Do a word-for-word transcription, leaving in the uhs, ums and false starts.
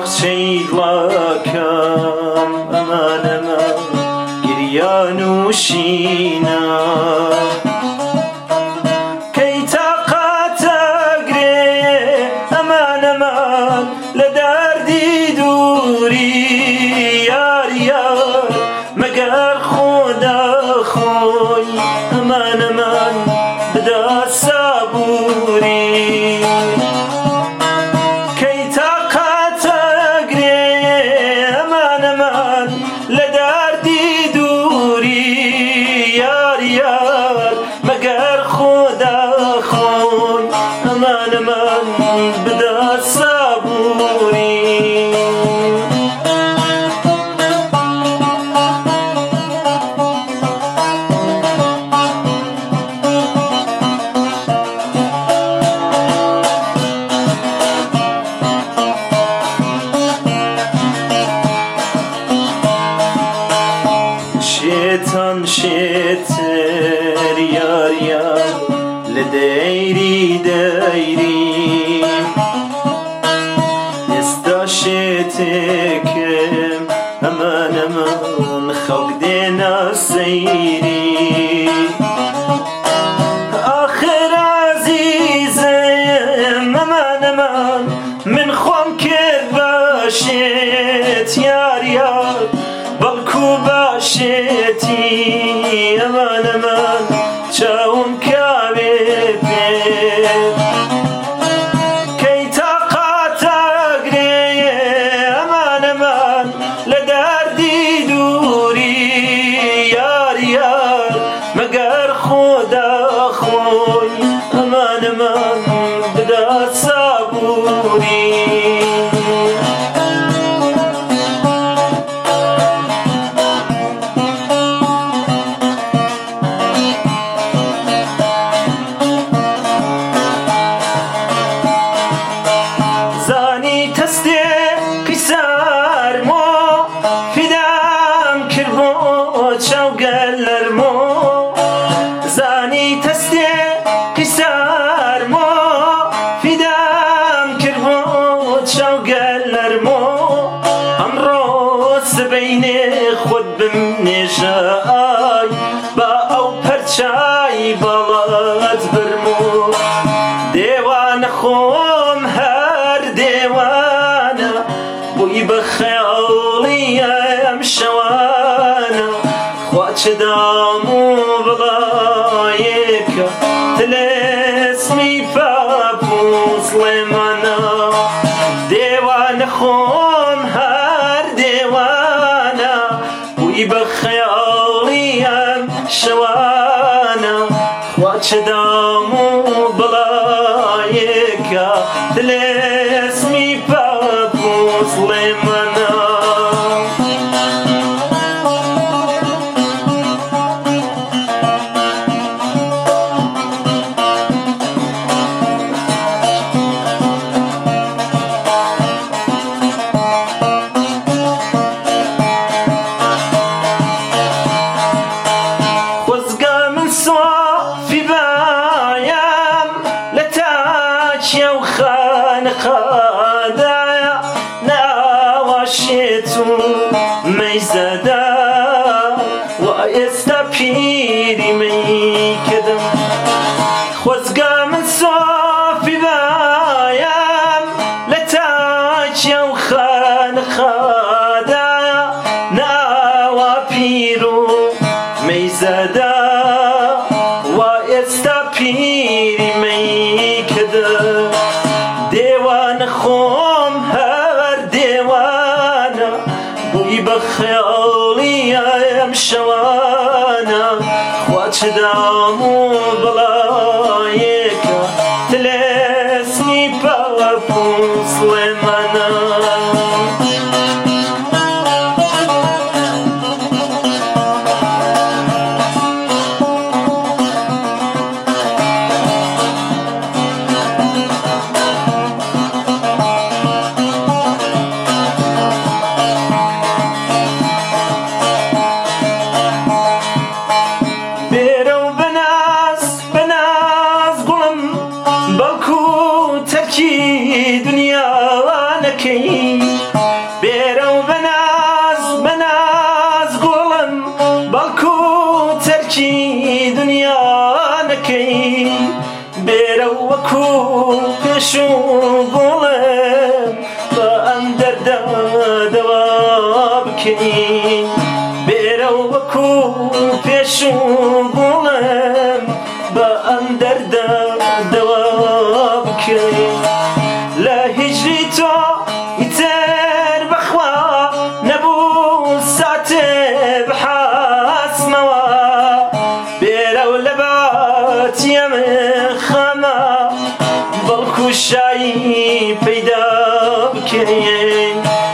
شیدڵاکەم ئەمانەمە گریان و شینە کەی تاقاتەگرێ ئەمانەمان لە دەردی دووری یار یار مەگەر خۆدا خۆی ئەمانەمان بدات سابووری لە دەردی دووری یار یار مەگەر خۆدا خۆی ئەمانەمان بدات سابووری شێتان شێتر یار یار لە دەیری دەیری ئێستا شێتێکم ئەمانەمان خەڵک دێنە سەیری ئاخر عەزیزم ئەمانەمان من خۆم کرد باشێت یار یار بەڵکو باشێتی ئەمانەمان چاوم کاوێ پێت کەی تاقاتەگرێ ئەمانەمان لە دەردی دووری یار یار مەگەر خۆدا خۆی ئەمانەمان بدات سابووری چاوگەلەرمۆ زانی تەستێ قیسارمۆ فیدام کرد بۆ چاوگەلەرمۆ ئەمڕۆ سبەینێ خۆت بمنێژە ئای با ئەو پەرچای بەڵات برمۆ دێوانە خۆم هەر دێوانە بووی بە خەیاڵی ئەم شەوانە خواچە دام و بڵایەکە تلێسمی پاپ و سڵێمانە دێوانە خۆم هەر دێوانە بووی بە خەیاڵی ئەم شەوانە خواچە دام و بڵایەکە تلێسمی پاپ و سڵێمانە و خانقادایە ناواشێت و مەیزەدا و ئێستا پیری مەیکردم خۆزگا من سۆفی بایم لە تاکیە و خانقادایە ناوا پیر و مەیزەدا و ئێستا پیری مەیکردم دێوانە خۆم هەر دێوانە بووی بە خەیاڵی ئەم شەوانە خواچە دام و بڵایەکە تلێسمی پاپ و سڵێمانە بێرە و بەناز بەناز بێرە و بەناز بەناز گوڵم بەڵکو تەرکی دنیا نەکەی بێرە و وەکو پێش و گوڵم بە ئەم دەردە دەوا بکەی بێرە و وەکو پێش و گوڵم بە ئەم دەردە دەوا بکەی لە هیجری تۆ ئیتر بەخوا نەبوو ساتێ بحاسمەوە بێرە و لە باتیەم خەمە بەڵکو شایی پەیدا بکەی